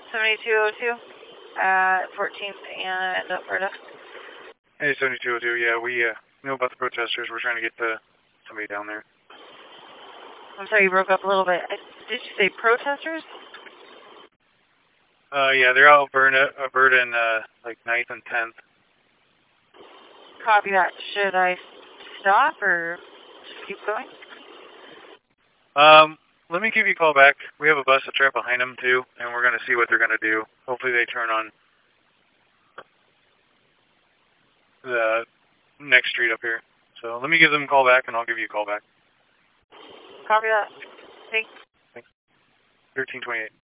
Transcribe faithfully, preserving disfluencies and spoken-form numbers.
seventy-two oh two at fourteenth and Alberta. Hey, seventy-two oh two, yeah, we uh, know about the protesters. We're trying to get the, somebody down there. I'm sorry, you broke up a little bit. Did you say protesters? Uh, yeah, they're out Alberta, Alberta and, uh, like, ninth and tenth. Copy that. Should I stop or just keep going? Um, let me give you a call back. We have a bus that's right behind them, too, and we're going to see what they're going to do. Hopefully they turn on the next street up here. So let me give them a call back, and I'll give you a call back. Copy that. Thanks. Thanks. thirteen twenty-eight.